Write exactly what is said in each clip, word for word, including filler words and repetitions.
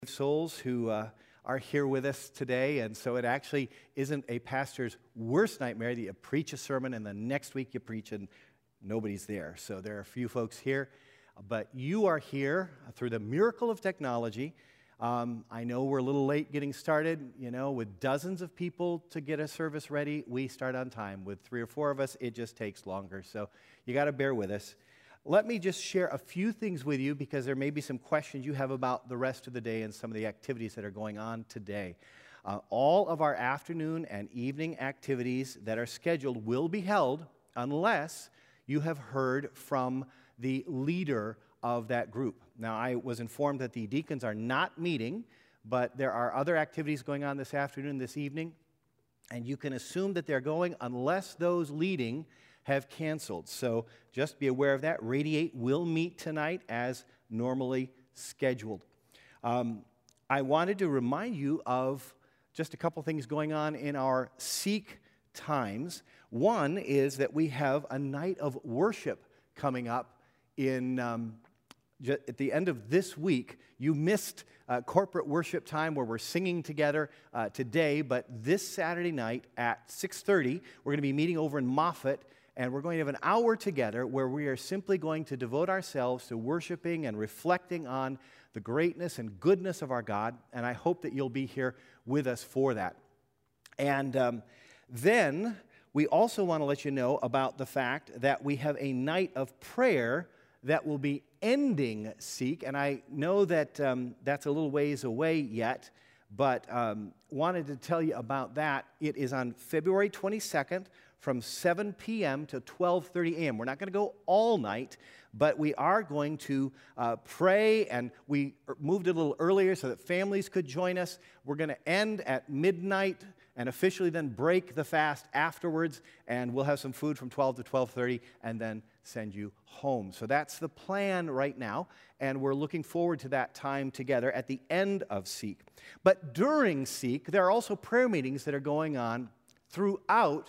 souls who uh, are here with us today, and so it actually isn't a pastor's worst nightmare that you preach a sermon and the next week you preach and nobody's there. So there are a few folks here, but you are here through the miracle of technology. Um, I know we're a little late getting started, you know, with dozens of people to get a service ready. We start on time. With three or four of us, it just takes longer, so you got to bear with us. Let me just share a few things with you because there may be some questions you have about the rest of the day and some of the activities that are going on today. Uh, all of our afternoon and evening activities that are scheduled will be held unless you have heard from the leader of that group. Now, I was informed that the deacons are not meeting, but there are other activities going on this afternoon, this evening, and you can assume that they're going unless those leading have canceled. So just be aware of that. Radiate will meet tonight as normally scheduled. Um, I wanted to remind you of just a couple things going on in our Seek times. One is that we have a night of worship coming up in um, at the end of this week. You missed uh, corporate worship time where we're singing together uh, today, but this Saturday night at six thirty, we're going to be meeting over in Moffat. And we're going to have an hour together where we are simply going to devote ourselves to worshiping and reflecting on the greatness and goodness of our God. And I hope that you'll be here with us for that. And um, then we also want to let you know about the fact that we have a night of prayer that will be ending Seek. And I know that um, that's a little ways away yet, but um, wanted to tell you about that. It is on February twenty-second. From seven p.m. to twelve thirty a.m. We're not going to go all night, but we are going to uh, pray, and we moved it a little earlier so that families could join us. We're going to end at midnight and officially then break the fast afterwards, and we'll have some food from twelve to twelve thirty and then send you home. So that's the plan right now, and we're looking forward to that time together at the end of Seek. But during Seek, there are also prayer meetings that are going on throughout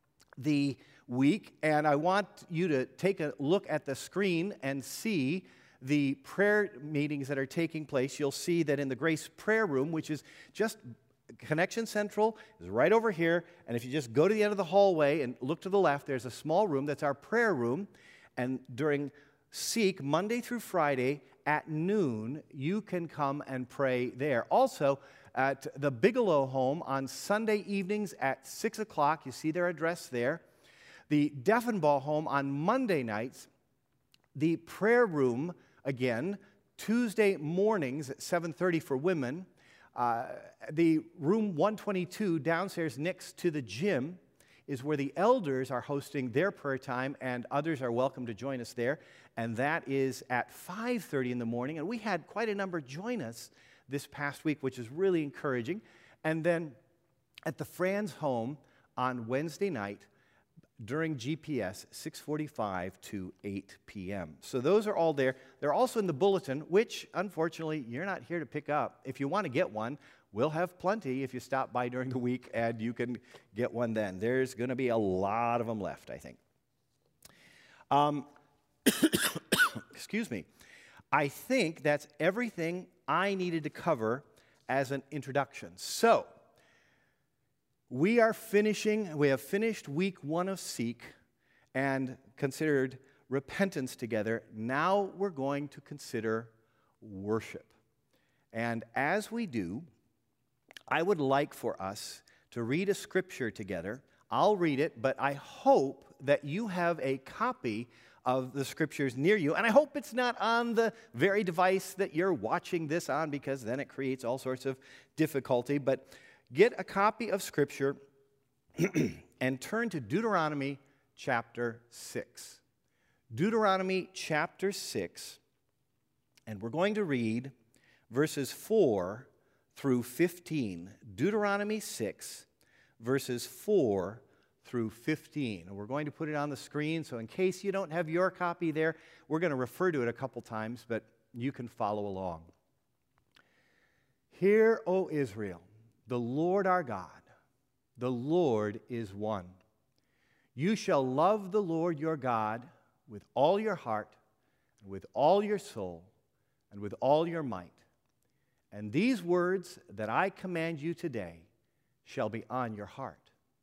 the week, and I want you to take a look at the screen and see the prayer meetings that are taking place. You'll see that in the Grace Prayer Room, which is just Connection Central, is right over here, and if you just go to the end of the hallway and look to the left, there's a small room that's our prayer room, and during Seek, Monday through Friday at noon, you can come and pray there. Also, at the Bigelow home on Sunday evenings at six o'clock. You see their address there. The Deffenbaugh home on Monday nights. The prayer room, again, Tuesday mornings at seven thirty for women. Uh, the room one twenty-two downstairs next to the gym is where the elders are hosting their prayer time, and others are welcome to join us there. And that is at five thirty in the morning. And we had quite a number join us this past week, which is really encouraging. And then at the Franz home on Wednesday night during G P S, six forty-five to eight p.m. So those are all there. They're also in the bulletin, which, unfortunately, you're not here to pick up. If you want to get one, we'll have plenty if you stop by during the week, and you can get one then. There's going to be a lot of them left, I think. Um, excuse me. I think that's everything I needed to cover as an introduction. So, we are finishing, we have finished week one of Seek and considered repentance together. Now we're going to consider worship. And as we do, I would like for us to read a scripture together. I'll read it, but I hope that you have a copy of the scriptures near you, and I hope it's not on the very device that you're watching this on, because then it creates all sorts of difficulty. But get a copy of scripture and turn to Deuteronomy chapter six. Deuteronomy chapter six, and we're going to read verses four through fifteen. Deuteronomy six, verses four through fifteen. And we're going to put it on the screen, so in case you don't have your copy there, we're going to refer to it a couple times, but you can follow along. Hear, O Israel, the Lord our God, the Lord is one. You shall love the Lord your God with all your heart, and with all your soul, and with all your might. And these words that I command you today shall be on your heart.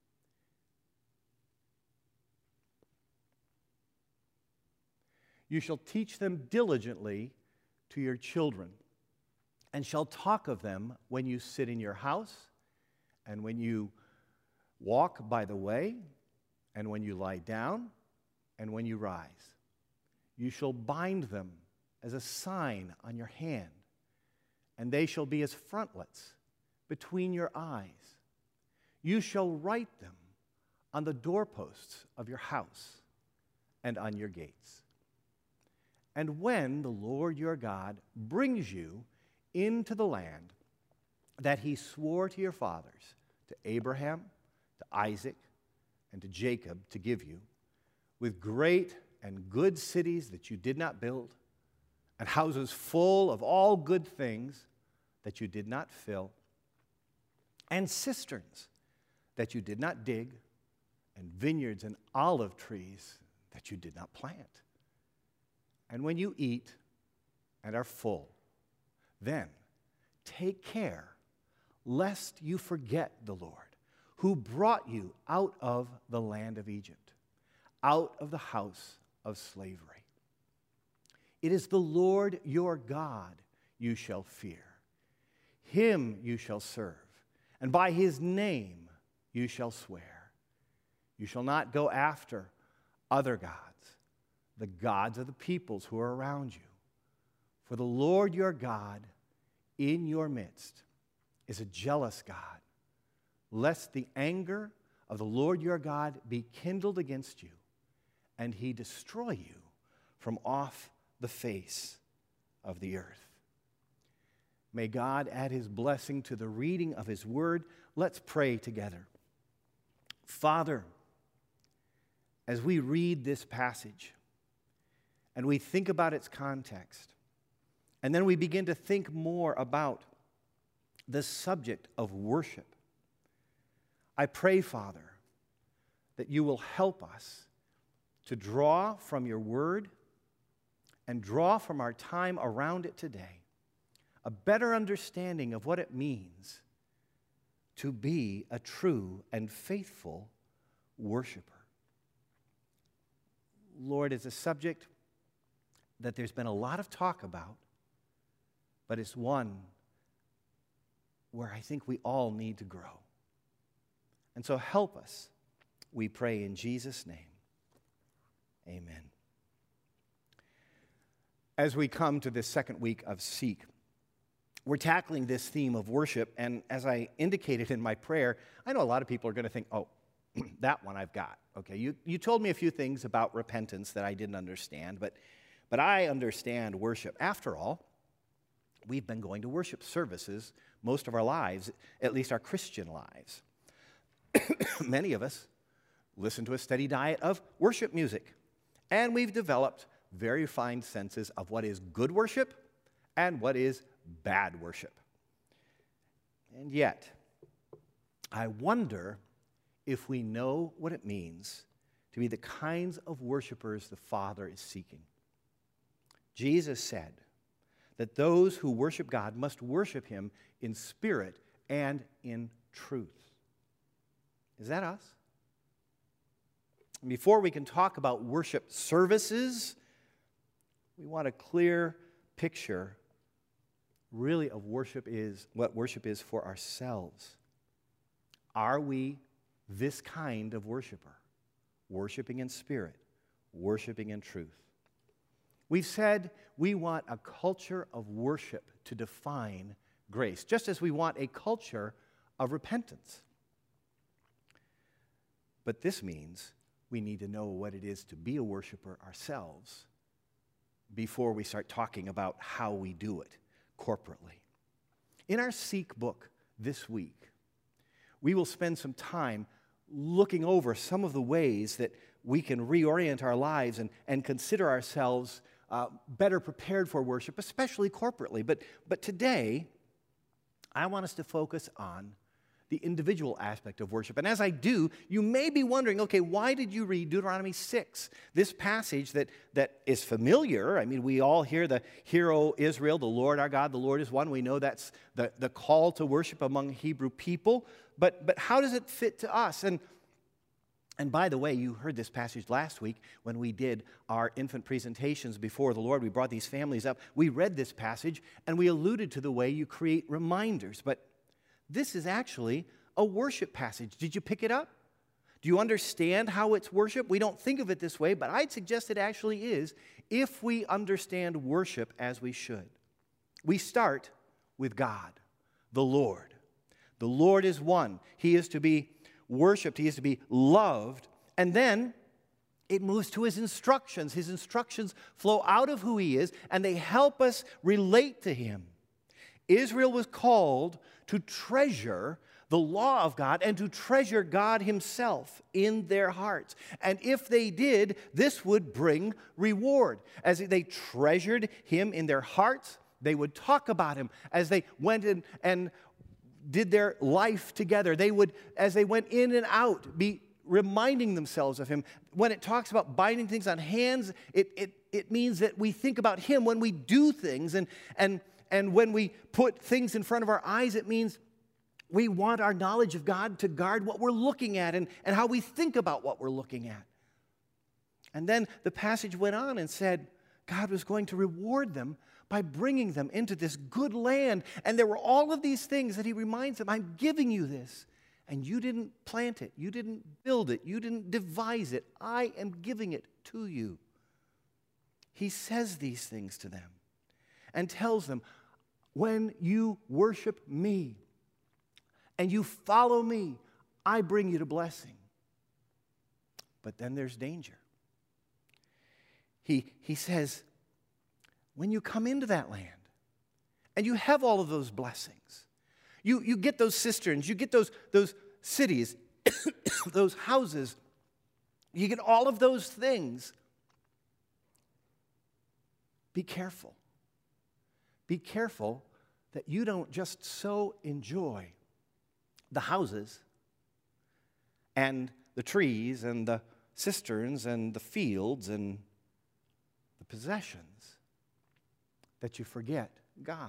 You shall teach them diligently to your children, and shall talk of them when you sit in your house, and when you walk by the way, and when you lie down, and when you rise. You shall bind them as a sign on your hand, and they shall be as frontlets between your eyes. You shall write them on the doorposts of your house and on your gates. And when the Lord your God brings you into the land that he swore to your fathers, to Abraham, to Isaac, and to Jacob to give you, with great and good cities that you did not build, and houses full of all good things that you did not fill, and cisterns that you did not dig, and vineyards and olive trees that you did not plant. And when you eat and are full, then take care lest you forget the Lord, who brought you out of the land of Egypt, out of the house of slavery. It is the Lord your God you shall fear. Him you shall serve, and by his name you shall swear. You shall not go after other gods, the gods of the peoples who are around you. For the Lord your God in your midst is a jealous God, lest the anger of the Lord your God be kindled against you, and he destroy you from off the face of the earth. May God add his blessing to the reading of his word. Let's pray together. Father, as we read this passage and we think about its context, and then we begin to think more about the subject of worship, I pray, Father, that you will help us to draw from your word and draw from our time around it today a better understanding of what it means to be a true and faithful worshiper. Lord, it's a subject that there's been a lot of talk about, but it's one where I think we all need to grow. And so help us, we pray in Jesus' name. Amen. As we come to this second week of Seek, we're tackling this theme of worship, and as I indicated in my prayer, I know a lot of people are going to think, oh, that one I've got. Okay, you, you told me a few things about repentance that I didn't understand, but, but I understand worship. After all, we've been going to worship services most of our lives, at least our Christian lives. Many of us listen to a steady diet of worship music, and we've developed very refined senses of what is good worship and what is bad worship. And yet, I wonder if we know what it means to be the kinds of worshipers the Father is seeking. Jesus said that those who worship God must worship him in spirit and in truth. Is that us? Before we can talk about worship services, we want a clear picture really of worship is, what worship is for ourselves. Are we this kind of worshiper? Worshiping in spirit, worshiping in truth. We've said we want a culture of worship to define grace, just as we want a culture of repentance. But this means we need to know what it is to be a worshiper ourselves before we start talking about how we do it corporately. In our Seek book this week, we will spend some time looking over some of the ways that we can reorient our lives and, and consider ourselves uh, better prepared for worship, especially corporately. But, but today, I want us to focus on the individual aspect of worship. And as I do, you may be wondering, okay, why did you read Deuteronomy six? This passage that, that is familiar. I mean, we all hear the Hear, O Israel, the Lord our God, the Lord is one. We know that's the, the call to worship among Hebrew people. But, but how does it fit to us? And, and by the way, you heard this passage last week when we did our infant presentations before the Lord. We brought these families up. We read this passage, and we alluded to the way you create reminders. But this is actually a worship passage. Did you pick it up? Do you understand how it's worship? We don't think of it this way, but I'd suggest it actually is if we understand worship as we should. We start with God, the Lord. The Lord is one. He is to be worshiped. He is to be loved. And then it moves to his instructions. His instructions flow out of who he is, and they help us relate to him. Israel was called to treasure the law of God and to treasure God himself in their hearts. And if they did, this would bring reward. As they treasured him in their hearts, they would talk about him. As they went in and did their life together, they would, as they went in and out, be reminding themselves of him. When it talks about binding things on hands, it, it, it means that we think about him when we do things. And, and And when we put things in front of our eyes, it means we want our knowledge of God to guard what we're looking at and, and how we think about what we're looking at. And then the passage went on and said God was going to reward them by bringing them into this good land. And there were all of these things that he reminds them, I'm giving you this. And you didn't plant it. You didn't build it. You didn't devise it. I am giving it to you. He says these things to them and tells them, when you worship me and you follow me, I bring you to blessing. But then there's danger. He, he says, when you come into that land and you have all of those blessings, you, you get those cisterns, you get those, those cities, those houses, you get all of those things, be careful. Be careful that you don't just so enjoy the houses and the trees and the cisterns and the fields and the possessions that you forget God.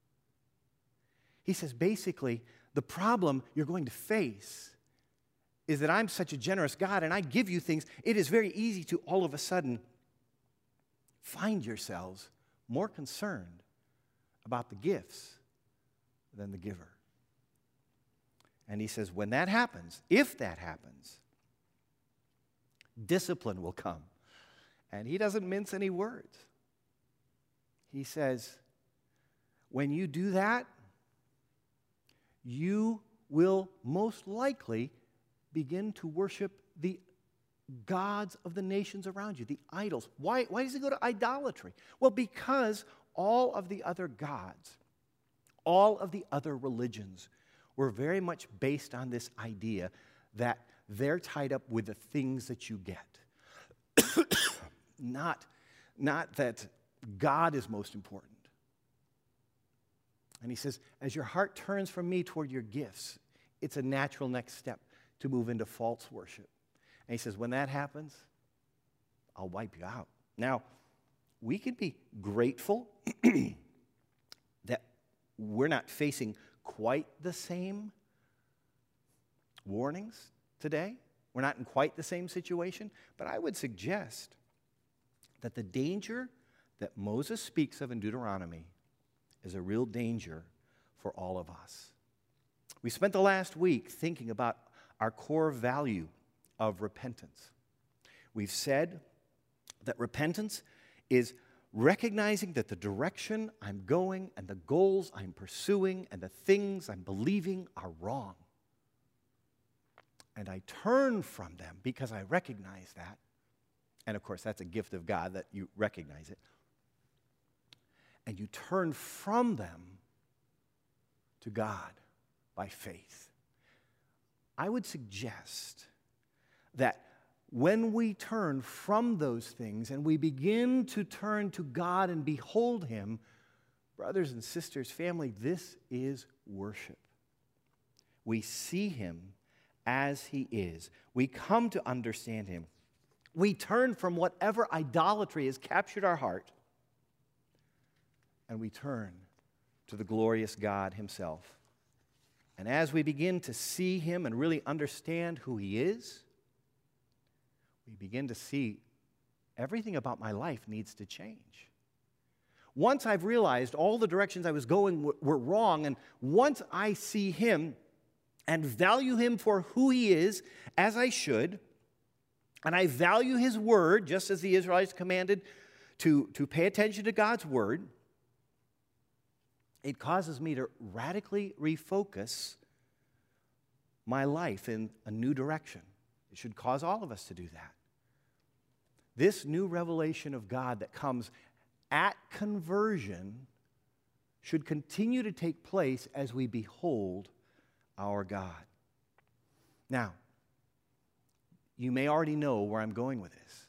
He says basically the problem you're going to face is that I'm such a generous God and I give you things. It is very easy to all of a sudden find yourselves more concerned about the gifts than the giver. And he says, when that happens, if that happens, discipline will come. And he doesn't mince any words. He says, when you do that, you will most likely begin to worship the gods of the nations around you, the idols. Why, why does he go to idolatry? Well, because all of the other gods, all of the other religions were very much based on this idea that they're tied up with the things that you get. not, not that God is most important. And he says, as your heart turns from me toward your gifts, it's a natural next step to move into false worship. And he says, when that happens, I'll wipe you out. Now, we can be grateful that we're not facing quite the same warnings today. We're not in quite the same situation. But I would suggest that the danger that Moses speaks of in Deuteronomy is a real danger for all of us. We spent the last week thinking about our core value of repentance. We've said that repentance is recognizing that the direction I'm going and the goals I'm pursuing and the things I'm believing are wrong. And I turn from them because I recognize that. And of course, that's a gift of God that you recognize it. And you turn from them to God by faith. I would suggest that when we turn from those things and we begin to turn to God and behold Him, brothers and sisters, family, this is worship. we see him as he is. We come to understand him. We turn from whatever idolatry has captured our heart, and we turn to the glorious God himself. And as we begin to see him and really understand who he is, we begin to see everything about my life needs to change. Once I've realized all the directions I was going were wrong, and once I see him and value him for who he is, as I should, and I value his word, just as the Israelites commanded to, to pay attention to God's word, it causes me to radically refocus my life in a new direction. It should cause all of us to do that. This new revelation of God that comes at conversion should continue to take place as we behold our God. Now, you may already know where I'm going with this.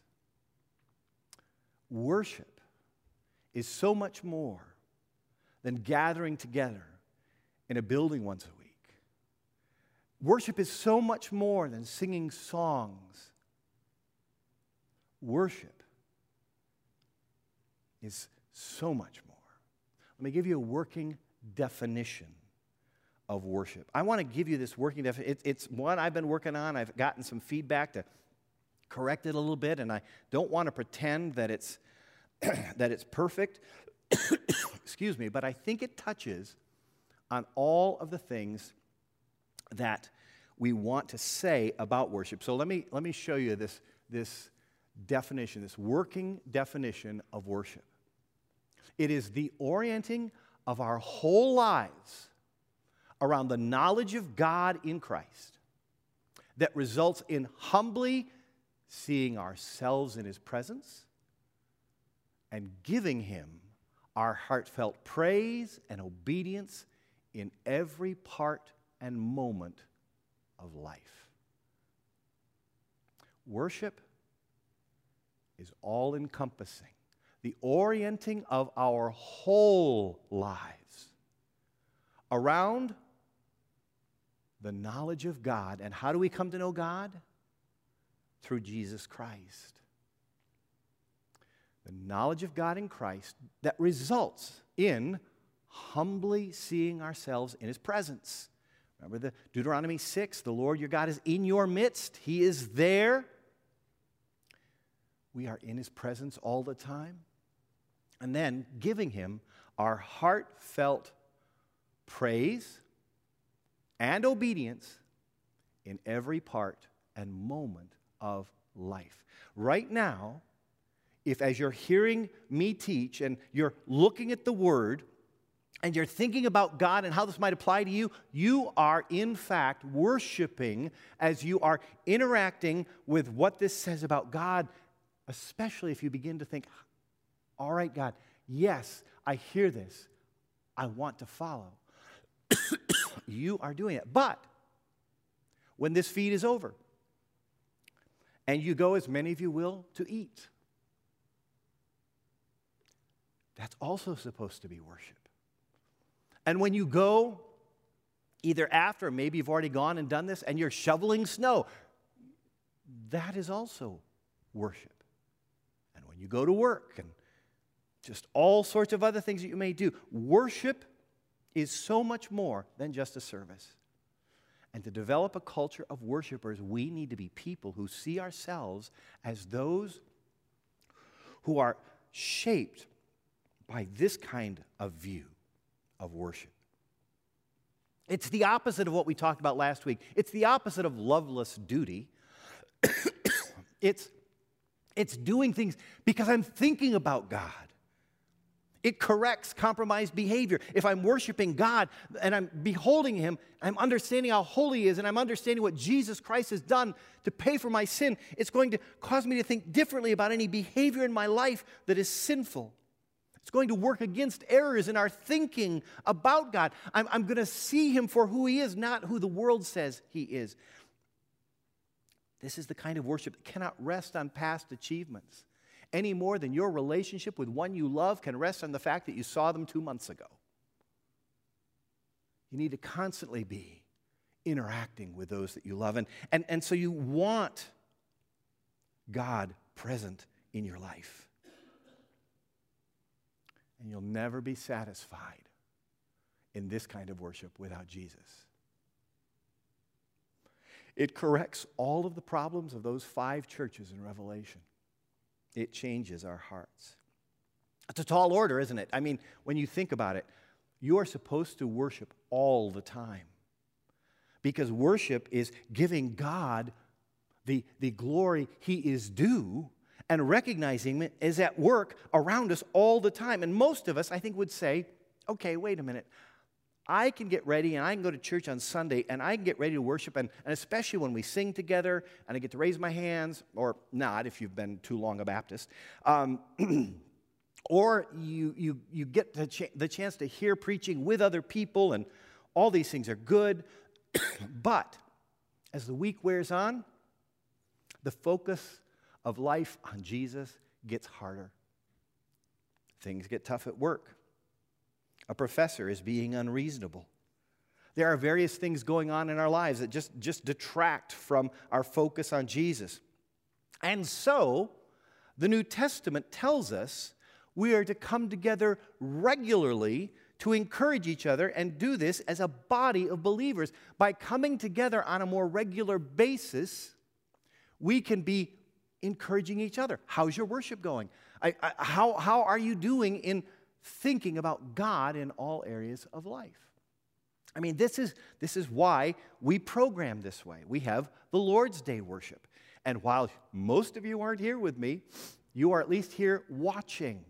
Worship is so much more than gathering together in a building once a week. Worship is so much more than singing songs. Worship is so much more. Let me give you a working definition of worship. I want to give you this working definition. It, it's one I've been working on. I've gotten some feedback to correct it a little bit, and I don't want to pretend that it's that it's perfect. Excuse me, but I think it touches on all of the things that we want to say about worship. So let me let me show you this this definition, this working definition of worship. It is the orienting of our whole lives around the knowledge of God in Christ that results in humbly seeing ourselves in his presence and giving him our heartfelt praise and obedience in every part and moment of life. Worship is all-encompassing, the orienting of our whole lives around the knowledge of God. And how do we come to know God? Through Jesus Christ. The knowledge of God in Christ that results in humbly seeing ourselves in his presence. Remember the Deuteronomy six, the Lord your God is in your midst. He is there. We are in his presence all the time. And then giving him our heartfelt praise and obedience in every part and moment of life. Right now, if as you're hearing me teach and you're looking at the Word and you're thinking about God and how this might apply to you, you are in fact worshiping as you are interacting with what this says about God, especially if you begin to think, all right, God, yes, I hear this. I want to follow. You are doing it. But when this feed is over and you go, as many of you will, to eat, that's also supposed to be worship. And when you go, either after, or maybe you've already gone and done this, and you're shoveling snow, that is also worship. And when you go to work and just all sorts of other things that you may do, worship is so much more than just a service. And to develop a culture of worshipers, we need to be people who see ourselves as those who are shaped by this kind of view of worship. It's the opposite of what we talked about last week. It's the opposite of loveless duty. it's, it's doing things because I'm thinking about God. It corrects compromised behavior. If I'm worshiping God and I'm beholding him, I'm understanding how holy he is, and I'm understanding what Jesus Christ has done to pay for my sin, it's going to cause me to think differently about any behavior in my life that is sinful. It's going to work against errors in our thinking about God. I'm, I'm going to see him for who he is, not who the world says he is. This is the kind of worship that cannot rest on past achievements any more than your relationship with one you love can rest on the fact that you saw them two months ago. You need to constantly be interacting with those that you love. And, and, and so you want God present in your life. And you'll never be satisfied in this kind of worship without Jesus. It corrects all of the problems of those five churches in Revelation. It changes our hearts. It's a tall order, isn't it? I mean, when you think about it, you are supposed to worship all the time. Because worship is giving God the, the glory He is due and recognizing Him is at work around us all the time. And most of us, I think, would say, okay, wait a minute. I can get ready and I can go to church on Sunday and I can get ready to worship, and, and especially when we sing together and I get to raise my hands, or not if you've been too long a Baptist, um, or you, you, you get the, ch- the chance to hear preaching with other people, and all these things are good. But as the week wears on, the focus of life on Jesus gets harder. Things get tough at work. A professor is being unreasonable. There are various things going on in our lives that just, just detract from our focus on Jesus. And so, the New Testament tells us we are to come together regularly to encourage each other and do this as a body of believers. By coming together on a more regular basis, we can be encouraging each other. How's your worship going? I, I, how, how are you doing in thinking about God in all areas of life? I mean, this is, this is why we program this way. We have the Lord's Day worship. And while most of you aren't here with me, you are at least here watching.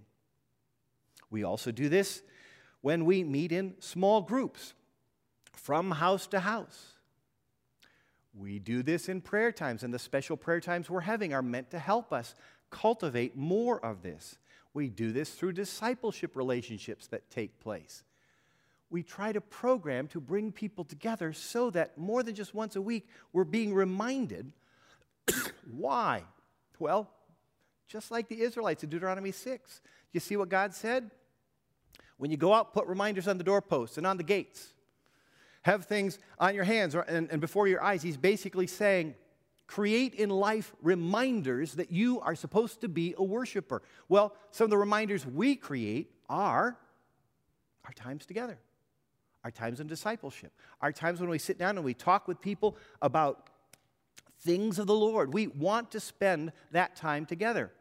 We also do this when we meet in small groups, from house to house. We do this in prayer times, and the special prayer times we're having are meant to help us cultivate more of this. We do this through discipleship relationships that take place. We try to program to bring people together so that more than just once a week, we're being reminded. Why? Well, just like the Israelites in Deuteronomy six. You see what God said? When you go out, put reminders on the doorposts and on the gates. Have things on your hands or, and, and before your eyes. He's basically saying, create in life reminders that you are supposed to be a worshiper. Well, some of the reminders we create are our times together, our times in discipleship, our times when we sit down and we talk with people about things of the Lord. We want to spend that time together.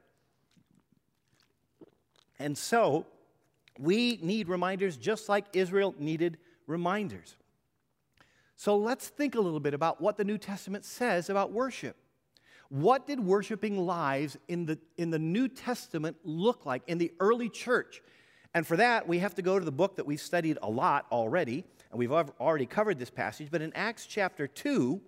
And so, we need reminders just like Israel needed reminders. So let's think a little bit about what the New Testament says about worship. What did worshiping lives in the, in the New Testament look like in the early church? And for that, we have to go to the book that we've studied a lot already, and we've already covered this passage, but in Acts chapter two,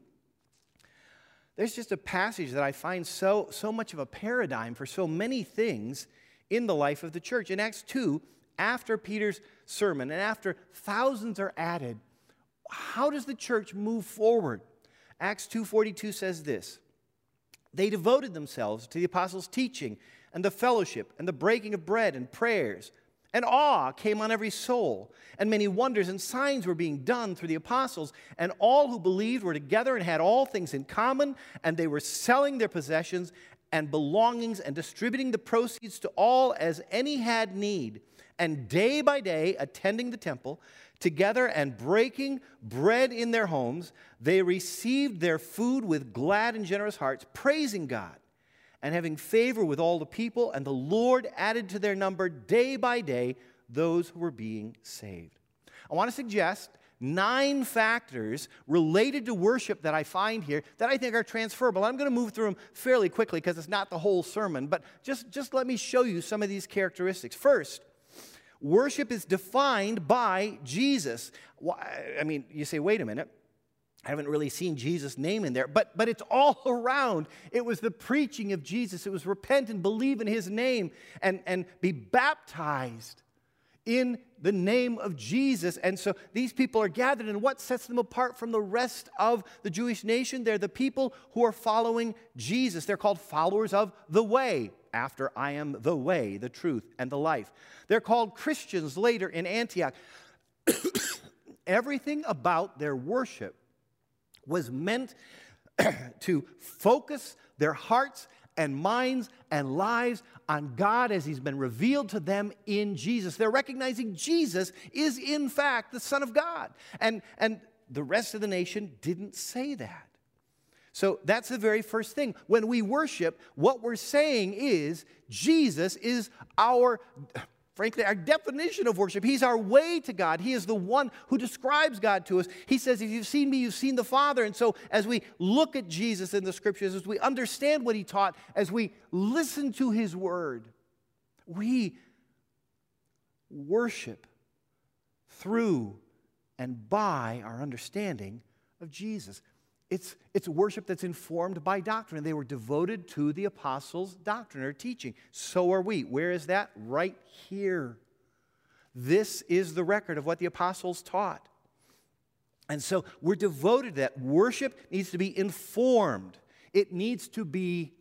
there's just a passage that I find so, so much of a paradigm for so many things in the life of the church. In Acts two, after Peter's sermon and after thousands are added, how does the church move forward? Acts two forty-two says this: they devoted themselves to the apostles' teaching and the fellowship and the breaking of bread and prayers. And awe came on every soul, and many wonders and signs were being done through the apostles. And all who believed were together and had all things in common, and they were selling their possessions and belongings and distributing the proceeds to all as any had need. And day by day, attending the temple together and breaking bread in their homes, they received their food with glad and generous hearts, praising God and having favor with all the people. And the Lord added to their number day by day those who were being saved. I want to suggest nine factors related to worship that I find here that I think are transferable. I'm going to move through them fairly quickly because it's not the whole sermon, but just, just let me show you some of these characteristics. First, worship is defined by Jesus. I mean, you say, wait a minute. I haven't really seen Jesus' name in there, but, but it's all around. It was the preaching of Jesus. It was repent and believe in His name and, and be baptized in the name of Jesus. And so these people are gathered, and what sets them apart from the rest of the Jewish nation? They're the people who are following Jesus. They're called followers of the way, after I am the way, the truth, and the life. They're called Christians later in Antioch. Everything about their worship was meant to focus their hearts and minds and lives on God as he's been revealed to them in Jesus. They're recognizing Jesus is in fact the Son of God. And, and the rest of the nation didn't say that. So that's the very first thing. When we worship, what we're saying is Jesus is our, frankly, our definition of worship. He's our way to God. He is the one who describes God to us. He says, if you've seen me, you've seen the Father. And so as we look at Jesus in the Scriptures, as we understand what he taught, as we listen to his word, we worship through and by our understanding of Jesus. It's, it's worship that's informed by doctrine. They were devoted to the apostles' doctrine or teaching. So are we. Where is that? Right here. This is the record of what the apostles taught. And so we're devoted to that. Worship needs to be informed. It needs to be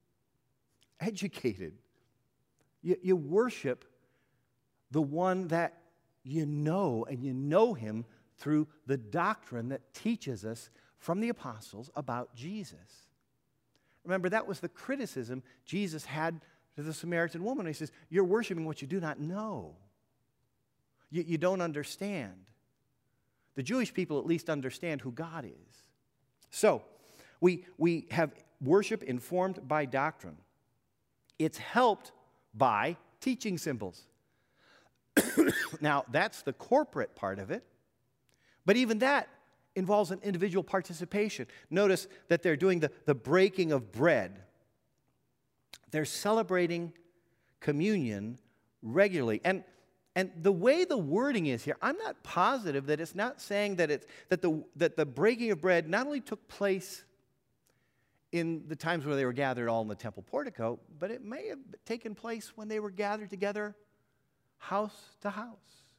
educated. You, you worship the one that you know, and you know him through the doctrine that teaches us from the apostles about Jesus. Remember, that was the criticism Jesus had to the Samaritan woman. He says, you're worshiping what you do not know. You, you don't understand. The Jewish people at least understand who God is. So, we, we have worship informed by doctrine. It's helped by teaching symbols. Now, that's the corporate part of it. But even that involves an individual participation. Notice that they're doing the, the breaking of bread. They're celebrating communion regularly. And, and the way the wording is here, I'm not positive that it's not saying that, it's, that, the, that the breaking of bread not only took place in the times where they were gathered all in the temple portico, but it may have taken place when they were gathered together house to house.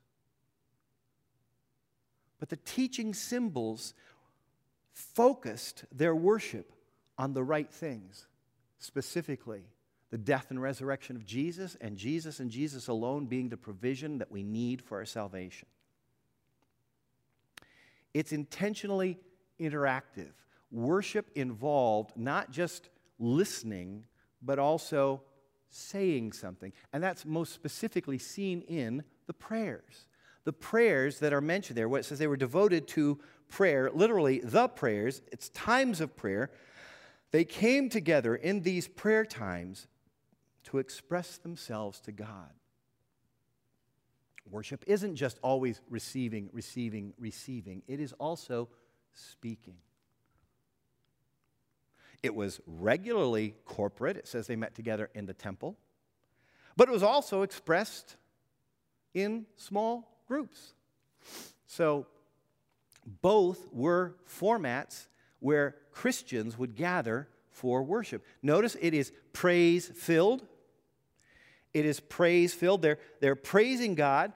But the teaching symbols focused their worship on the right things, specifically the death and resurrection of Jesus, and Jesus and Jesus alone being the provision that we need for our salvation. It's intentionally interactive. Worship involved not just listening, but also saying something. And that's most specifically seen in the prayers. The prayers that are mentioned there, what it says they were devoted to prayer, literally the prayers, it's times of prayer. They came together in these prayer times to express themselves to God. Worship isn't just always receiving, receiving, receiving. It is also speaking. It was regularly corporate. It says they met together in the temple. But it was also expressed in small groups. So both were formats where Christians would gather for worship. Notice it is praise-filled. It is praise-filled. They're, they're praising God,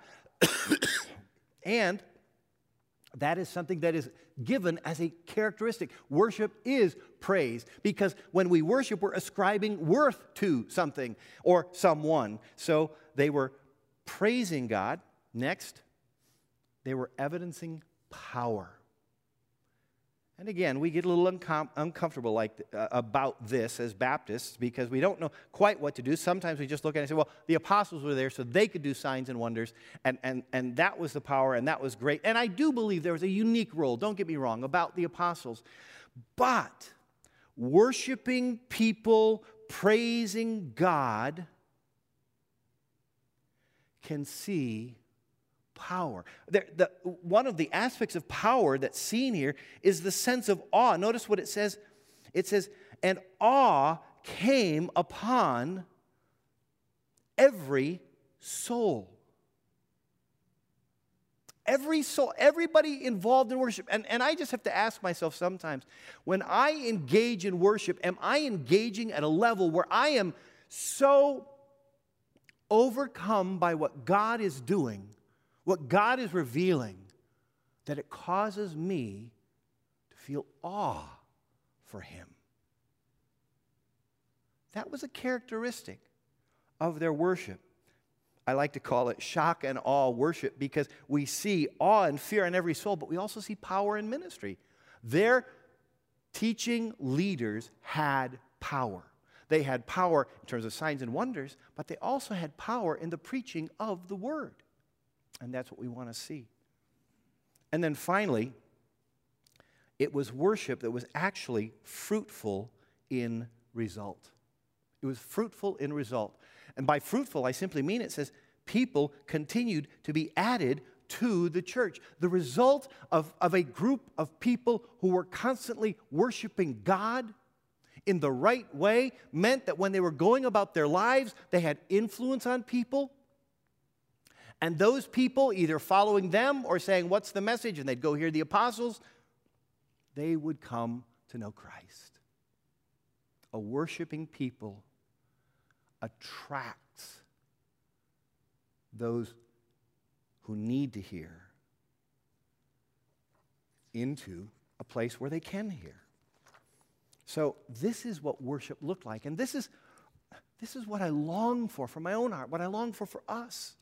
and that is something that is given as a characteristic. Worship is praise, because when we worship, we're ascribing worth to something or someone. So they were praising God. Next, they were evidencing power. And again, we get a little uncom- uncomfortable like uh, about this as Baptists, because we don't know quite what to do. Sometimes we just look at it and say, well, the apostles were there so they could do signs and wonders, and, and, and that was the power, and that was great. And I do believe there was a unique role, don't get me wrong, about the apostles. But worshiping people, praising God, can see power. There, the, one of the aspects of power that's seen here is the sense of awe. Notice what it says. It says, and awe came upon every soul. Every soul, everybody involved in worship. And, and I just have to ask myself sometimes, when I engage in worship, am I engaging at a level where I am so overcome by what God is doing, what God is revealing, that it causes me to feel awe for Him? That was a characteristic of their worship. I like to call it shock and awe worship, because we see awe and fear in every soul, but we also see power in ministry. Their teaching leaders had power. They had power in terms of signs and wonders, but they also had power in the preaching of the word. And that's what we want to see. And then finally, it was worship that was actually fruitful in result. It was fruitful in result. And by fruitful, I simply mean it says people continued to be added to the church. The result of, of a group of people who were constantly worshiping God in the right way meant that when they were going about their lives, they had influence on people. And those people, either following them or saying, "What's the message?" and they'd go hear the apostles, they would come to know Christ. A worshiping people attracts those who need to hear into a place where they can hear. So this is what worship looked like. And this is, this is what I long for for my own heart, what I long for for us.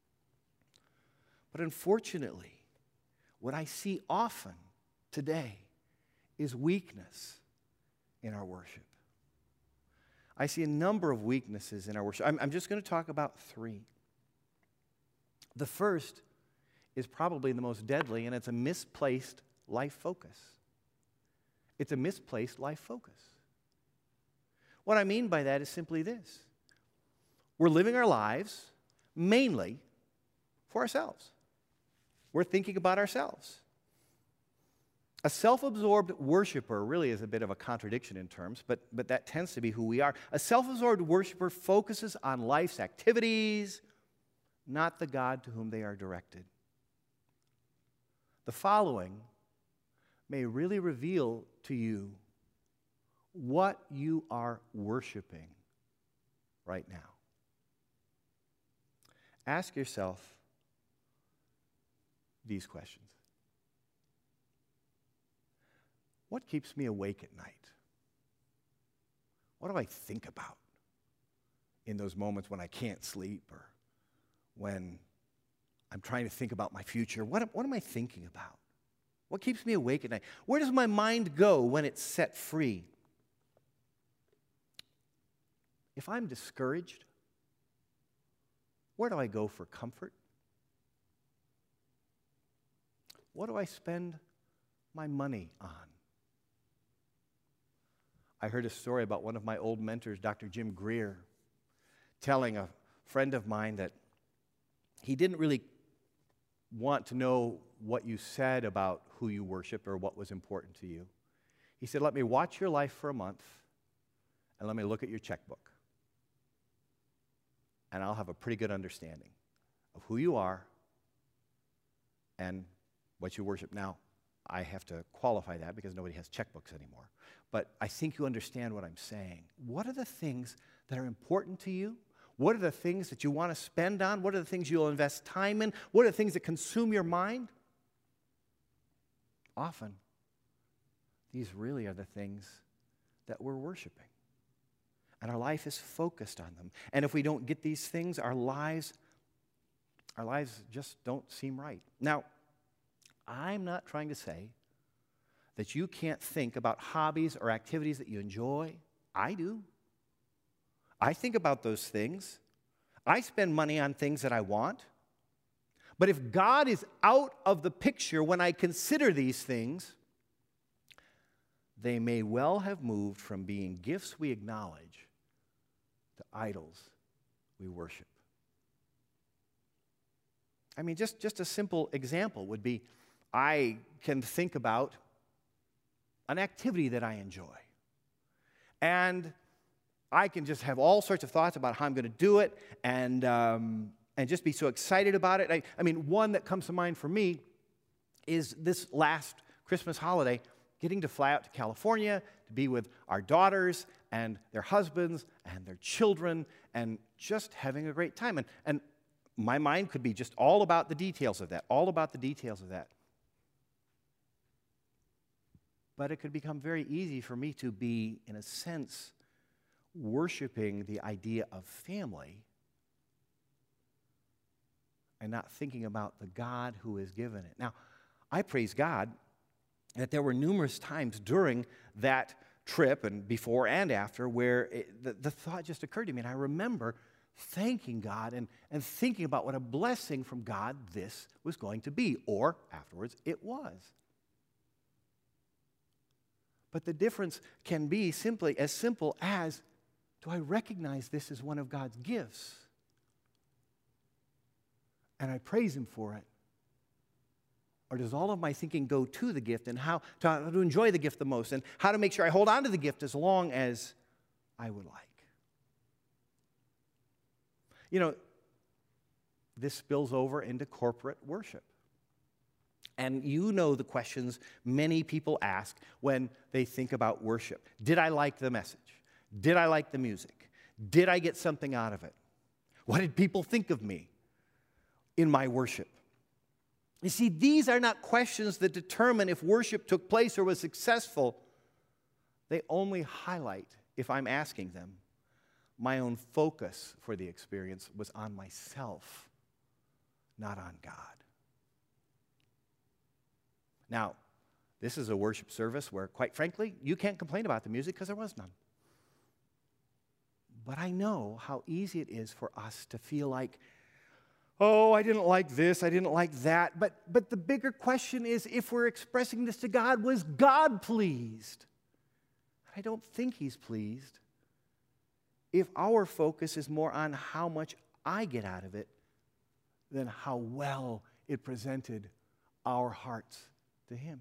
But unfortunately, what I see often today is weakness in our worship. I see a number of weaknesses in our worship. I'm, I'm just going to talk about three. The first is probably the most deadly, and it's a misplaced life focus. It's a misplaced life focus. What I mean by that is simply this. We're living our lives mainly for ourselves. We're thinking about ourselves. A self-absorbed worshiper really is a bit of a contradiction in terms, but, but that tends to be who we are. A self-absorbed worshiper focuses on life's activities, not the God to whom they are directed. The following may really reveal to you what you are worshiping right now. Ask yourself these questions. What keeps me awake at night? What do I think about in those moments when I can't sleep or when I'm trying to think about my future? What, what am I thinking about? What keeps me awake at night? Where does my mind go when it's set free? If I'm discouraged, where do I go for comfort? What do I spend my money on? I heard a story about one of my old mentors, Doctor Jim Greer, telling a friend of mine that he didn't really want to know what you said about who you worshiped or what was important to you. He said, "Let me watch your life for a month and let me look at your checkbook. And I'll have a pretty good understanding of who you are and what you worship." Now, I have to qualify that because nobody has checkbooks anymore. But I think you understand what I'm saying. What are the things that are important to you? What are the things that you want to spend on? What are the things you'll invest time in? What are the things that consume your mind? Often, these really are the things that we're worshiping. And our life is focused on them. And if we don't get these things, our lives, our lives just don't seem right. Now, I'm not trying to say that you can't think about hobbies or activities that you enjoy. I do. I think about those things. I spend money on things that I want. But if God is out of the picture when I consider these things, they may well have moved from being gifts we acknowledge to idols we worship. I mean, just, just a simple example would be, I can think about an activity that I enjoy. And I can just have all sorts of thoughts about how I'm going to do it and, um, and just be so excited about it. I, I mean, one that comes to mind for me is this last Christmas holiday, getting to fly out to California to be with our daughters and their husbands and their children and just having a great time. And, and my mind could be just all about the details of that, all about the details of that. But it could become very easy for me to be, in a sense, worshiping the idea of family and not thinking about the God who has given it. Now, I praise God that there were numerous times during that trip and before and after where it, the, the thought just occurred to me. And I remember thanking God and, and thinking about what a blessing from God this was going to be, or afterwards it was. But the difference can be simply as simple as, do I recognize this as one of God's gifts? And I praise Him for it. Or does all of my thinking go to the gift and how to, how to enjoy the gift the most and how to make sure I hold on to the gift as long as I would like? You know, this spills over into corporate worship. And you know the questions many people ask when they think about worship. Did I like the message? Did I like the music? Did I get something out of it? What did people think of me in my worship? You see, these are not questions that determine if worship took place or was successful. They only highlight, if I'm asking them, my own focus for the experience was on myself, not on God. Now, this is a worship service where, quite frankly, you can't complain about the music because there was none. But I know how easy it is for us to feel like, oh, I didn't like this, I didn't like that. But, but the bigger question is, if we're expressing this to God, was God pleased? I don't think He's pleased if our focus is more on how much I get out of it than how well it presented our hearts to Him.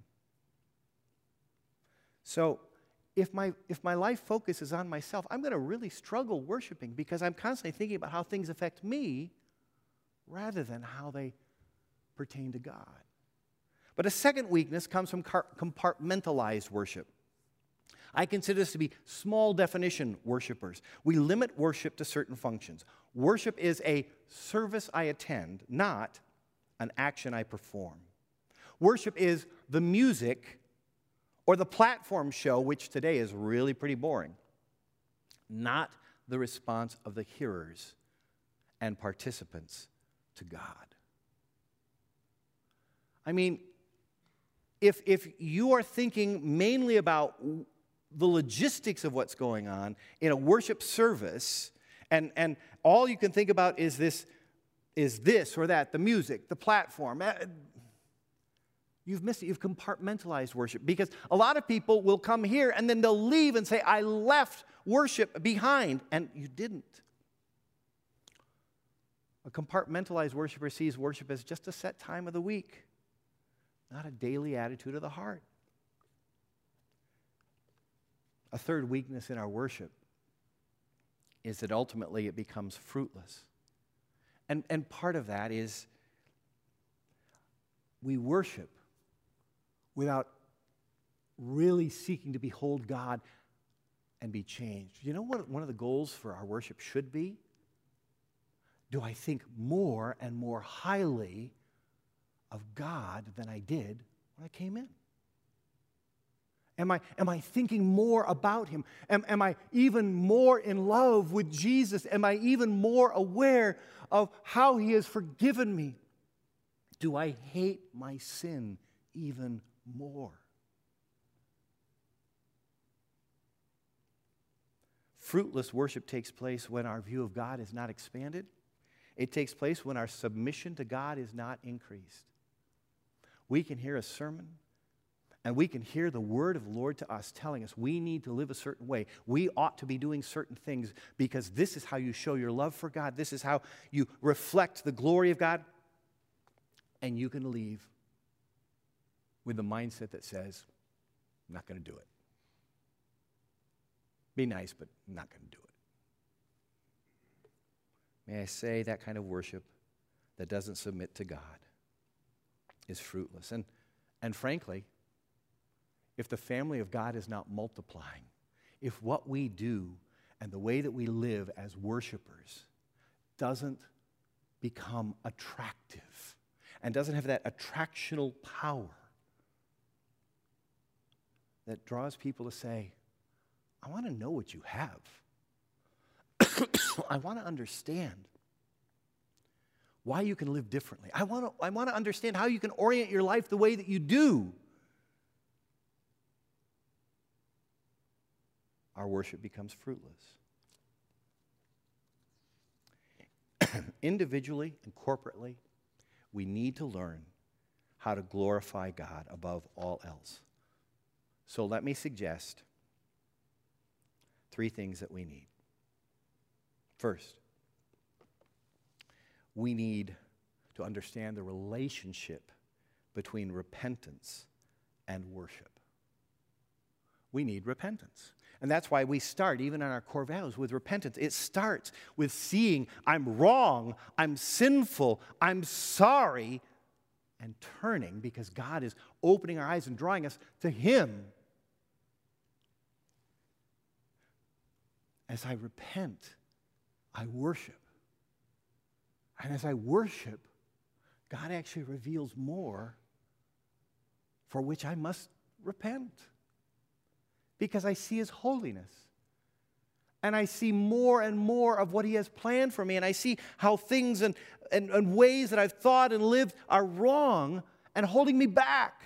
So if my, if my life focus is on myself, I'm going to really struggle worshiping because I'm constantly thinking about how things affect me rather than how they pertain to God. But a second weakness comes from compartmentalized worship. I consider this to be small definition worshipers. We limit worship to certain functions. Worship is a service I attend, not an action I perform. Worship is the music or the platform show, which today is really pretty boring, not the response of the hearers and participants to God. I mean, if, if you are thinking mainly about the logistics of what's going on in a worship service, and, and all you can think about is this, is this or that, the music, the platform, you've missed it. You've compartmentalized worship. Because a lot of people will come here and then they'll leave and say, I left worship behind, and you didn't. A compartmentalized worshiper sees worship as just a set time of the week, not a daily attitude of the heart. A third weakness in our worship is that ultimately it becomes fruitless. And, and part of that is we worship without really seeking to behold God and be changed. You know what one of the goals for our worship should be? Do I think more and more highly of God than I did when I came in? Am I, am I thinking more about Him? Am, am I even more in love with Jesus? Am I even more aware of how He has forgiven me? Do I hate my sin even more? Fruitless worship takes place when our view of God is not expanded. It takes place when our submission to God is not increased. We can hear a sermon, and we can hear the word of the Lord to us telling us we need to live a certain way. We ought to be doing certain things because this is how you show your love for God. This is how you reflect the glory of God. And you can leave with the mindset that says, I'm not going to do it. Be nice, but I'm not going to do it. May I say that kind of worship that doesn't submit to God is fruitless. And, and frankly, if the family of God is not multiplying, if what we do and the way that we live as worshipers doesn't become attractive and doesn't have that attractional power that draws people to say, I want to know what you have. I want to understand why you can live differently. I want to, I want to understand how you can orient your life the way that you do. our worship becomes fruitless. Individually and corporately, we need to learn how to glorify God above all else. So let me suggest three things that we need. First, we need to understand the relationship between repentance and worship. We need repentance. And that's why we start, even in our core values, with repentance. It starts with seeing I'm wrong, I'm sinful, I'm sorry, and turning because God is opening our eyes and drawing us to Him. As I repent, I worship. And as I worship, God actually reveals more for which I must repent. Because I see His holiness. And I see more and more of what He has planned for me. And I see how things and, and, and ways that I've thought and lived are wrong and holding me back.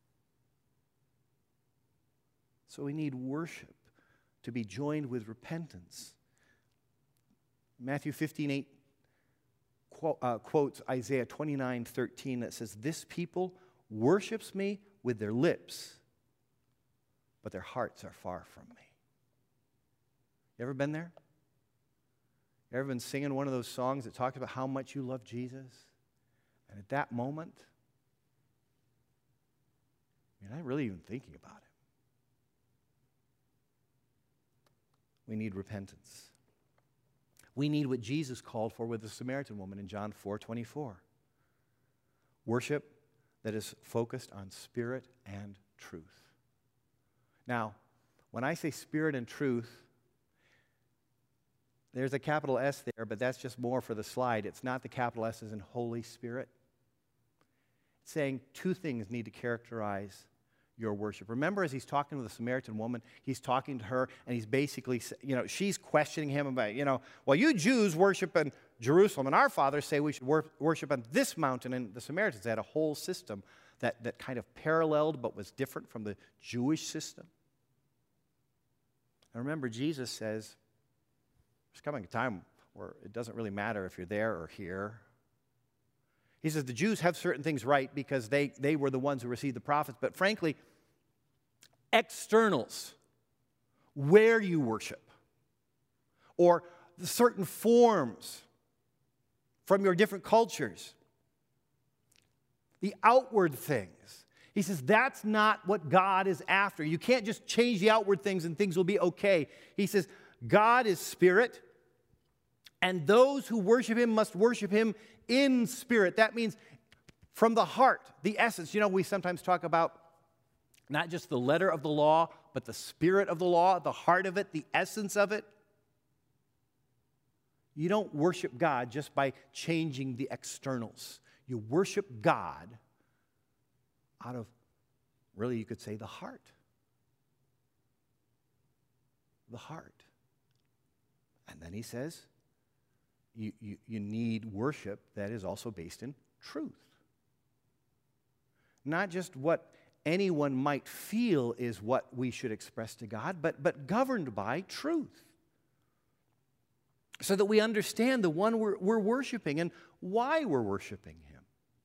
So we need worship to be joined with repentance. Matthew fifteen eight quote, uh, quotes Isaiah twenty-nine thirteen that says, "This people worships me with their lips, but their hearts are far from me." You ever been there? You ever been singing one of those songs that talks about how much you love Jesus? And at that moment, you're not really even thinking about it. We need repentance. We need what Jesus called for with the Samaritan woman in John four twenty-four. Worship that is focused on spirit and truth. Now, when I say spirit and truth, there's a capital S there, but that's just more for the slide. It's not the capital S as in Holy Spirit. It's saying two things need to characterize your worship. Remember, as he's talking to the Samaritan woman, he's talking to her, and he's basically, you know, she's questioning him about, you know, well, you Jews worship in Jerusalem, and our fathers say we should wor- worship on this mountain, and the Samaritans had a whole system that, that kind of paralleled but was different from the Jewish system. And remember, Jesus says, there's coming a time where it doesn't really matter if you're there or here. He says the Jews have certain things right because they, they were the ones who received the prophets, but frankly, externals, where you worship, or the certain forms from your different cultures, the outward things. He says that's not what God is after. You can't just change the outward things and things will be okay. He says God is spirit, and those who worship Him must worship Him in spirit. That means from the heart, the essence. You know, we sometimes talk about not just the letter of the law, but the spirit of the law, the heart of it, the essence of it. You don't worship God just by changing the externals. You worship God out of, really, you could say, the heart. The heart. And then he says, you, you, you need worship that is also based in truth. Not just what anyone might feel is what we should express to God, but, but governed by truth. So that we understand the one we're, we're worshiping and why we're worshiping Him.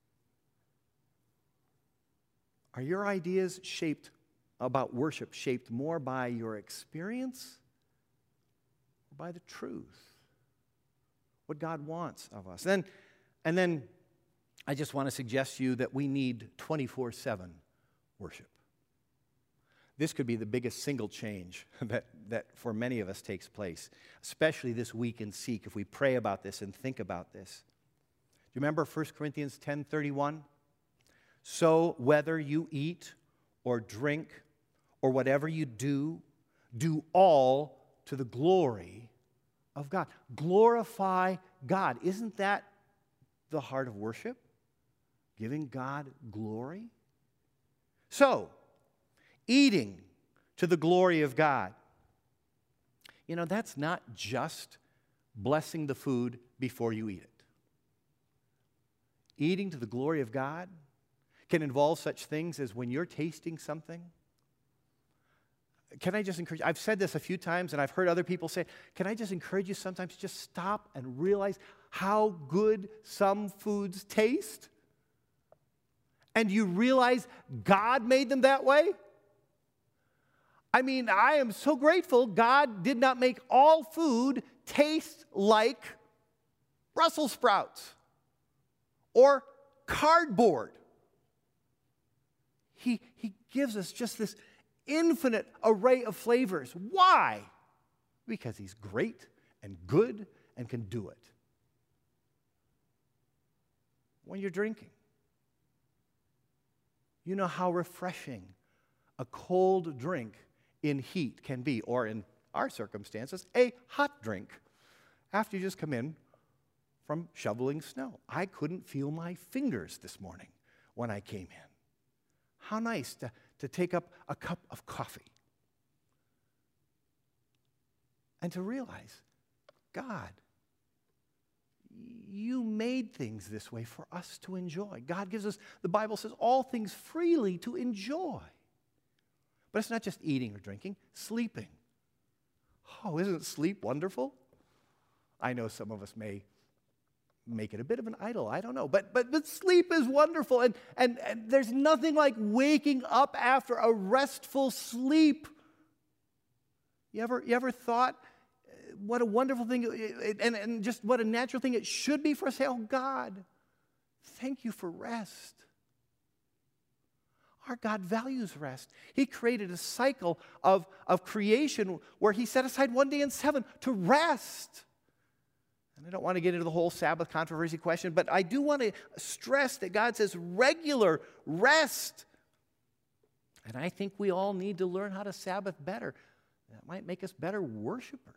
Are your ideas shaped about worship shaped more by your experience or by the truth? What God wants of us. Then, and then I just want to suggest to you that we need twenty-four seven worship. This could be the biggest single change that, that for many of us takes place, especially this week in Seek, if we pray about this and think about this. Do you remember First Corinthians ten thirty-one? So whether you eat or drink or whatever you do, do all to the glory of God. Glorify God. Isn't that the heart of worship? Giving God glory? So, eating to the glory of God. You know, that's not just blessing the food before you eat it. Eating to the glory of God can involve such things as when you're tasting something, can I just encourage you? I've said this a few times, and I've heard other people say it. Can I just encourage you sometimes just stop and realize how good some foods taste? And you realize God made them that way? I mean, I am so grateful God did not make all food taste like Brussels sprouts or cardboard. He, he gives us just this infinite array of flavors. Why? Because He's great and good and can do it. When you're drinking, you know how refreshing a cold drink in heat can be, or in our circumstances, a hot drink after you just come in from shoveling snow. I couldn't feel my fingers this morning when I came in. How nice to, to take up a cup of coffee and to realize, God, you made things this way for us to enjoy. God gives us, the Bible says, all things freely to enjoy. But it's not just eating or drinking, sleeping. Oh, isn't sleep wonderful? I know some of us may make it a bit of an idol, I don't know. But but, but sleep is wonderful, and, and, and there's nothing like waking up after a restful sleep. You ever, you ever thought what a wonderful thing, and, and just what a natural thing it should be for us to say, oh God, thank you for rest. Our God values rest. He created a cycle of, of creation where He set aside one day in seven to rest. And I don't want to get into the whole Sabbath controversy question, but I do want to stress that God says regular rest. And I think we all need to learn how to Sabbath better. That might make us better worshipers.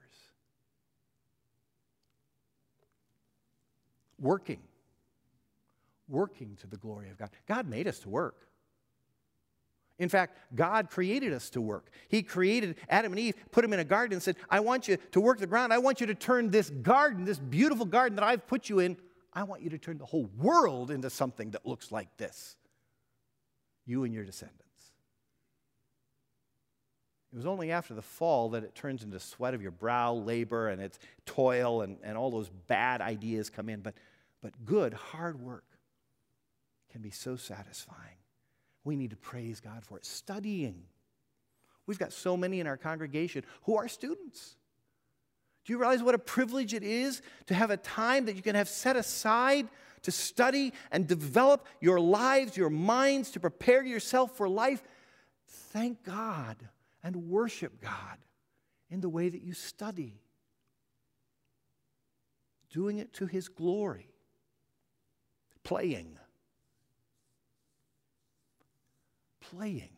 Working. Working to the glory of God. God made us to work. In fact, God created us to work. He created Adam and Eve, put them in a garden and said, I want you to work the ground. I want you to turn this garden, this beautiful garden that I've put you in, I want you to turn the whole world into something that looks like this. You and your descendants. It was only after the fall that it turns into sweat of your brow, labor, and it's toil, and, and all those bad ideas come in. But, but good, hard work can be so satisfying. We need to praise God for it. Studying. We've got so many in our congregation who are students. Do you realize what a privilege it is to have a time that you can have set aside to study and develop your lives, your minds, to prepare yourself for life? Thank God and worship God in the way that you study. Doing it to His glory. Playing. Playing.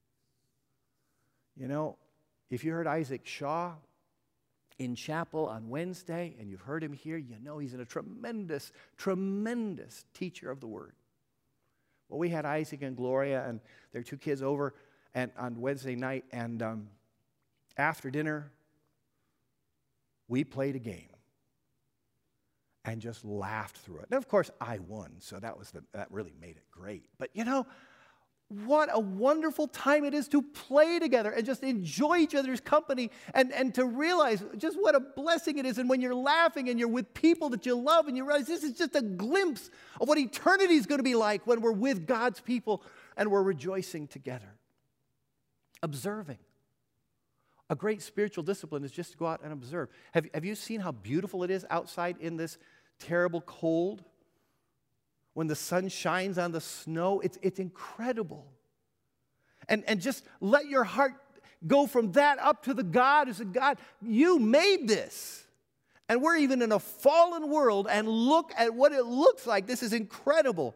You know, if you heard Isaac Shaw in chapel on Wednesday and you've heard him here, you know he's a tremendous, tremendous teacher of the Word. Well, we had Isaac and Gloria and their two kids over and on Wednesday night, and um, after dinner, we played a game and just laughed through it. Now, of course, I won, so that was the, that really made it great. But you know, what a wonderful time it is to play together and just enjoy each other's company and, and to realize just what a blessing it is. And when you're laughing and you're with people that you love and you realize this is just a glimpse of what eternity is going to be like when we're with God's people and we're rejoicing together. Observing. A great spiritual discipline is just to go out and observe. Have, have you seen how beautiful it is outside in this terrible cold? When the sun shines on the snow, it's, it's incredible. And, and just let your heart go from that up to the God who said, God, you made this. And we're even in a fallen world, and look at what it looks like. This is incredible.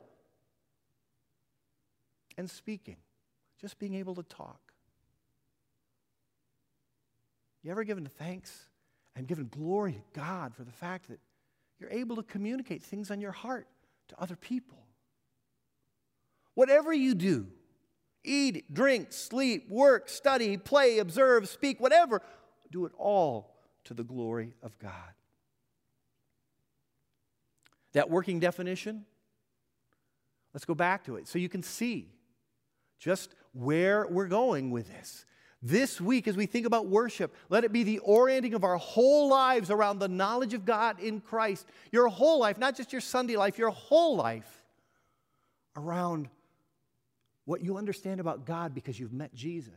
And speaking, just being able to talk. You ever given thanks and given glory to God for the fact that you're able to communicate things on your heart to other people? Whatever you do, eat, drink, sleep, work, study, play, observe, speak, whatever, do it all to the glory of God. That working definition, let's go back to it so you can see just where we're going with this. This week, as we think about worship, let it be the orienting of our whole lives around the knowledge of God in Christ. Your whole life, not just your Sunday life, your whole life around what you understand about God because you've met Jesus.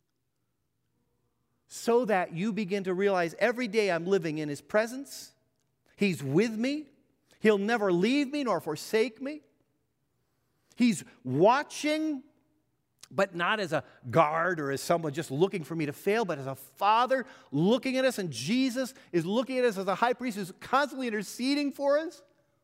So that you begin to realize every day I'm living in His presence. He's with me. He'll never leave me nor forsake me. He's watching, but not as a guard or as someone just looking for me to fail, but as a Father looking at us. And Jesus is looking at us as a high priest who's constantly interceding for us.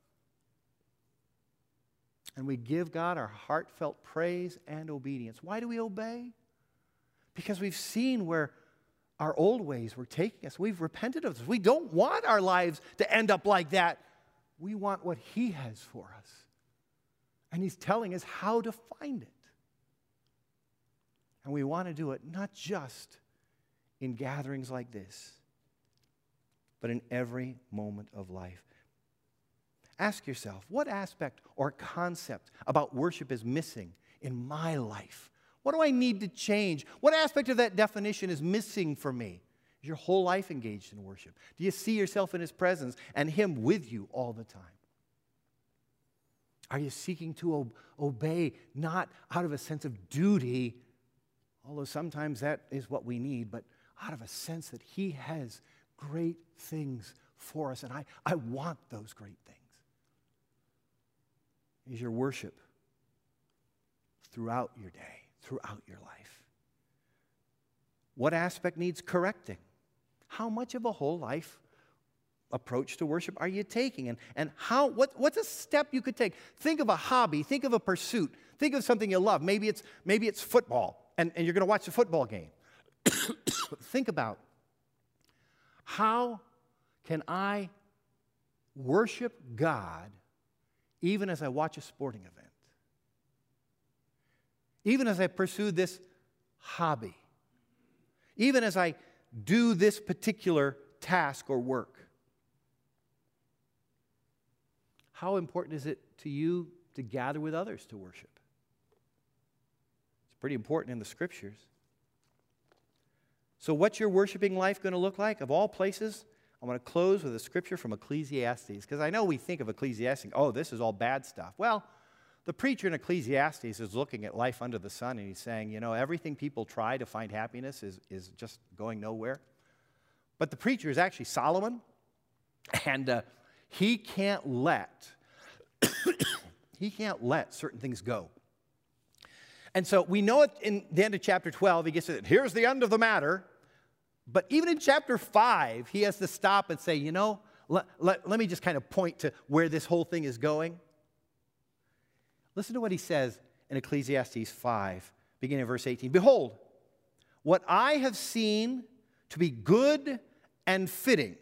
And we give God our heartfelt praise and obedience. Why do we obey? Because we've seen where our old ways were taking us. We've repented of this. We don't want our lives to end up like that. We want what He has for us. And He's telling us how to find it. And we want to do it not just in gatherings like this, but in every moment of life. Ask yourself, what aspect or concept about worship is missing in my life? What do I need to change? What aspect of that definition is missing for me? Is your whole life engaged in worship? Do you see yourself in His presence and Him with you all the time? Are you seeking to ob- obey not out of a sense of duty, although sometimes that is what we need, but out of a sense that He has great things for us, and I, I want those great things? Is your worship throughout your day, throughout your life? What aspect needs correcting? How much of a whole life approach to worship are you taking? And, and how, what, what's a step you could take? Think of a hobby. Think of a pursuit. Think of something you love. Maybe it's, maybe it's football, and, and you're going to watch the football game. Think about, how can I worship God even as I watch a sporting event? Even as I pursue this hobby? Even as I do this particular task or work? How important is it to you to gather with others to worship? It's pretty important in the Scriptures. So what's your worshiping life going to look like? Of all places, I want to close with a scripture from Ecclesiastes, because I know we think of Ecclesiastes, oh, this is all bad stuff. Well, the preacher in Ecclesiastes is looking at life under the sun, and he's saying, you know, everything people try to find happiness is, is just going nowhere. But the preacher is actually Solomon, and uh, he can't let, he can't let certain things go. And so we know it in the end of chapter twelve, he gets to, here's the end of the matter. But even in chapter five, he has to stop and say, you know, let, let, let me just kind of point to where this whole thing is going. Listen to what he says in Ecclesiastes five, beginning of verse eighteen. Behold, what I have seen to be good and fitting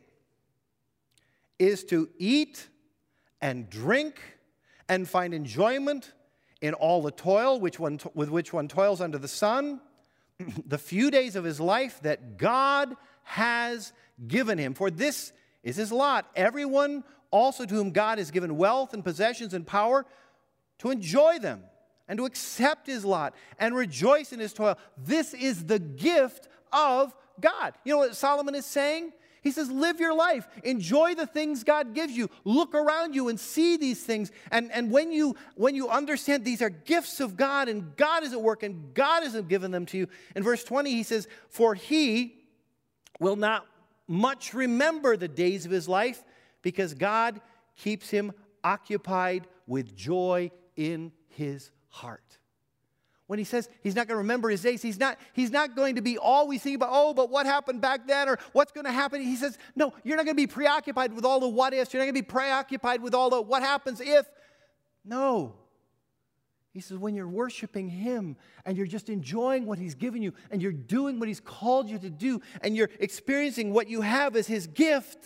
is to eat and drink and find enjoyment in all the toil which one, with which one toils under the sun, the few days of his life that God has given him. For this is his lot. Everyone also to whom God has given wealth and possessions and power, to enjoy them and to accept his lot and rejoice in his toil. This is the gift of God. You know what Solomon is saying? He says, live your life. Enjoy the things God gives you. Look around you and see these things. And, and when you, when you understand these are gifts of God and God is at work and God has given them to you. In verse twenty, he says, for he will not much remember the days of his life because God keeps him occupied with joy in his heart. When he says he's not going to remember his days, he's not, he's not going to be always thinking about, oh, but what happened back then or what's going to happen. He says, no, you're not going to be preoccupied with all the what ifs. You're not going to be preoccupied with all the what happens if. No. He says when you're worshiping him and you're just enjoying what he's given you and you're doing what he's called you to do and you're experiencing what you have as his gift,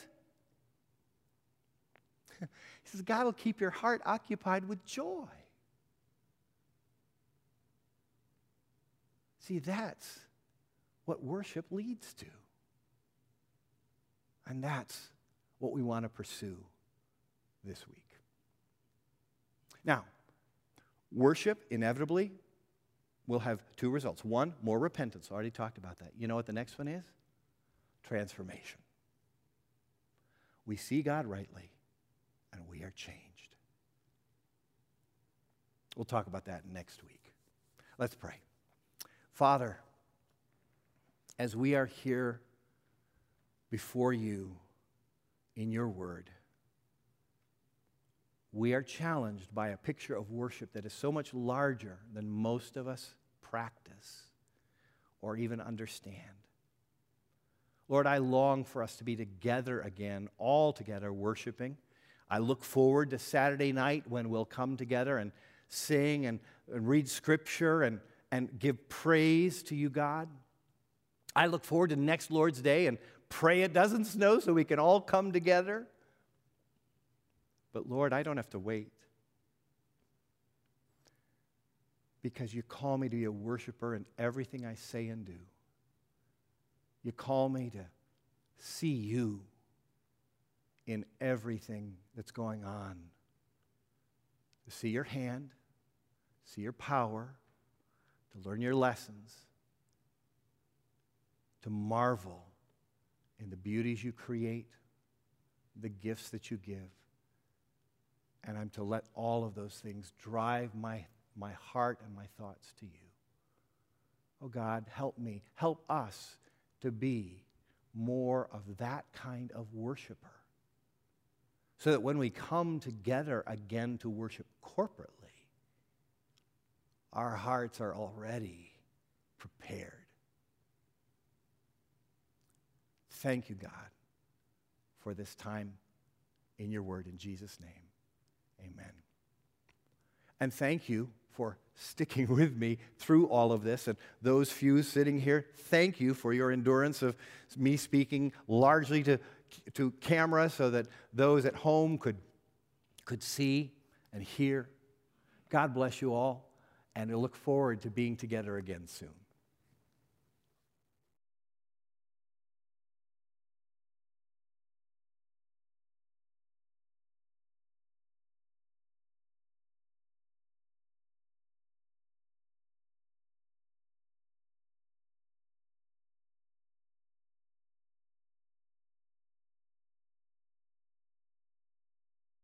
he says God will keep your heart occupied with joy. See, that's what worship leads to. And that's what we want to pursue this week. Now, worship inevitably we'll have two results. One, more repentance. Already talked about that. You know what the next one is? Transformation. We see God rightly, and we are changed. We'll talk about that next week. Let's pray. Father, as we are here before you in your word, we are challenged by a picture of worship that is so much larger than most of us practice or even understand. Lord, I long for us to be together again, all together worshiping. I look forward to Saturday night when we'll come together and sing and, and read Scripture and, and give praise to you, God. I look forward to next Lord's Day and pray it doesn't snow so we can all come together. But Lord, I don't have to wait, because you call me to be a worshiper in everything I say and do. You call me to see you in everything that's going on, to see your hand, see your power, to learn your lessons, to marvel in the beauties you create, the gifts that you give. And I'm to let all of those things drive my, my heart and my thoughts to you. Oh God, help me, help us to be more of that kind of worshiper, so that when we come together again to worship corporately, our hearts are already prepared. Thank you, God, for this time in your word. In Jesus' name, amen. And thank you for sticking with me through all of this. And those few sitting here, thank you for your endurance of me speaking largely to, to camera so that those at home could, could see and hear. God bless you all, and I look forward to being together again soon.